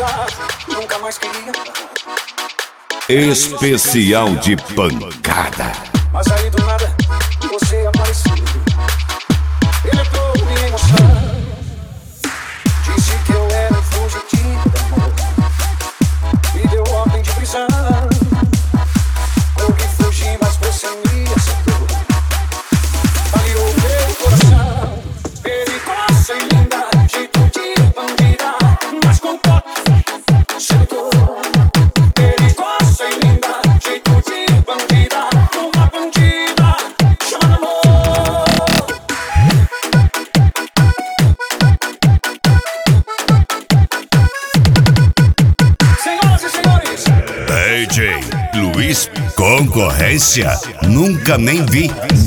casar, nunca mais queria. Especial de pancada. Mas aí do nada você apareceu. Eletrou minha emoção. Disse que eu era um fugitivo de amor. Me deu ordem de prisão. Eu que fugi, mas você me acertou. Baleou meu coração. Perigosa e linda, jeito de bandida, mas com toque sedutor. Perigosa e linda, jeito de bandida, uma bandida chamada amor. Senhoras e senhores, DJ Luiz, concorrência nunca nem vi.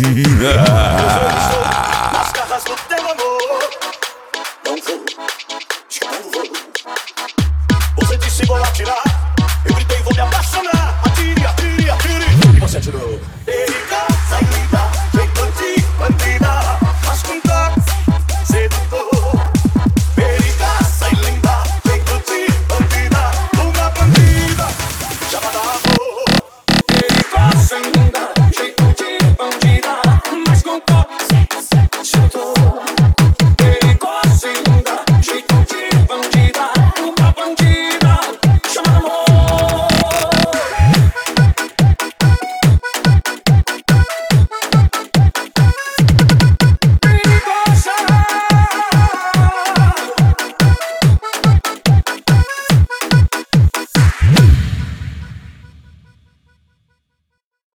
nas garras do teu amor. Não vou, não vou. Você disse vou atirar.